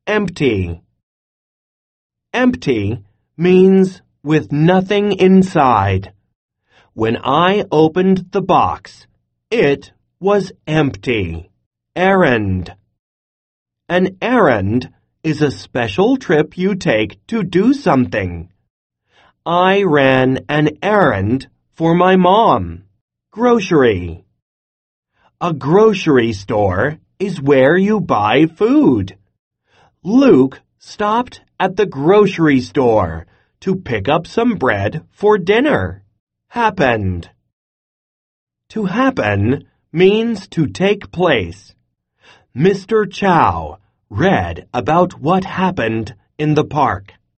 empty. Empty means with nothing inside. When I opened the box, it was empty. Errand. An errand is a special trip you take to do something. I ran an errand for my mom. Grocery. A grocery store is where you buy food. Luke stopped at the grocery store to pick up some bread for dinner. Happened. To happen means to take place. Mr. Chow read about what happened in the park.